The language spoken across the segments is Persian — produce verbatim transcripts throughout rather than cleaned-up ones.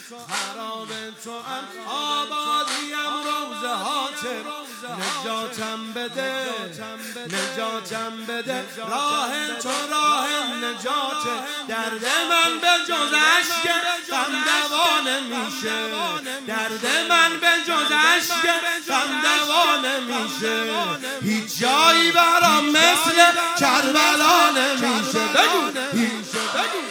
خراب تو ام آبادیم روز حاضر نجاتم بده نجاتم بده راه تو راه نجات درد من به جز اشک غم دوا نمیشه درد من به جز اشک غم دوا نمیشه هیچ جایی برام مثل کربلا نمیشه بگو بگو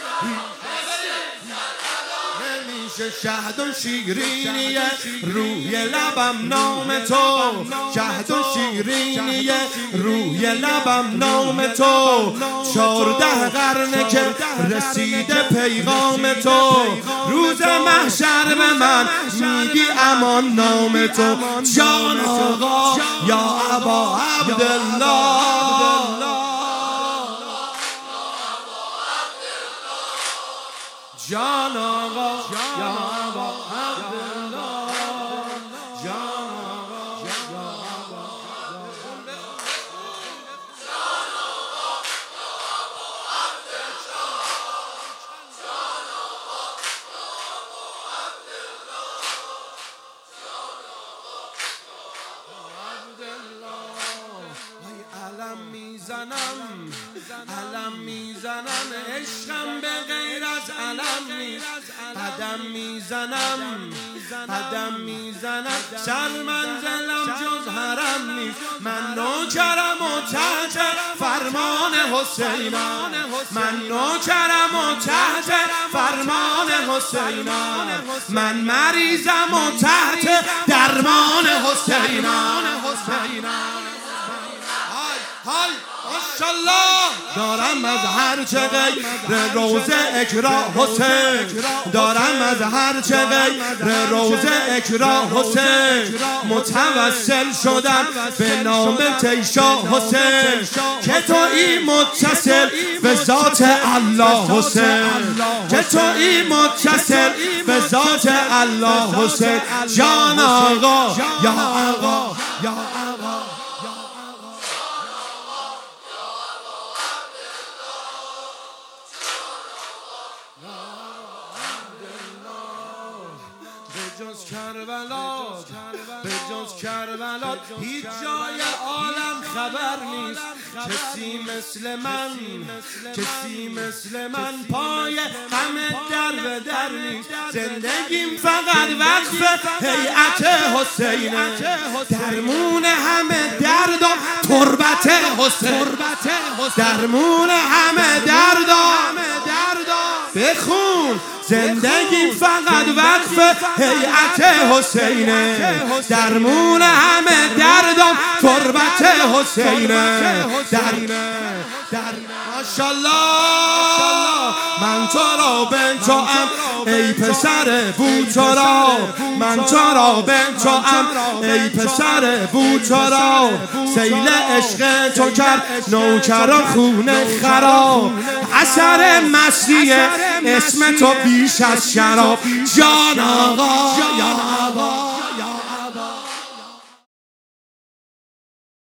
شهد و شیرینیه روی لبم نام تو شهد و شیرینیه روی لبم نام تو چارده قرنه که رسیده پیغام تو روز محشر به من میدی امان نام تو جان آقا یا ابا عبدالله جان آقا یا ابا عبدالله جان آقا یا ابا علم میزنم علم میزنم عشقم به غیر از علم نیست قدم میزنم قدم میزنم سر منزلم جز حرم نیست من نوکرم و تحت فرمان حسینم من نوکرم و تحت فرمان حسینم من مریضم و تحت درمان حسینم های ماشاءالله دارم از هر چه غیر روزه اکرا حسین دارم از هر چه غیر روزه اکرا حسین متوسل شدم به نام تیشا حسین که تو ای متصل به ذات الله حسین که تو ای متصل به ذات الله حسین جان آقا یا آقا یا آقا به جز کربلا به جز کربلا هیچ جای عالم خبر نیست کسی مثل من کسی مثل من پای غم در به در نیست زندگیم فقط وقف هیئت حسینه درمون همه درد و تربت حسین درمون همه درد و بخون زندگی فقط وقف هیئت حسینه درمون همه دردم تربت حسینه در ماشاءالله من تو را بن تو ام ای پسر بوتارا من تو را بن تو ام ای پسر بوتارا سیل عشق تو کرد نوکران خونه خراب اثر مسیح اسم تو بیش از شراب جان آقا یا آقا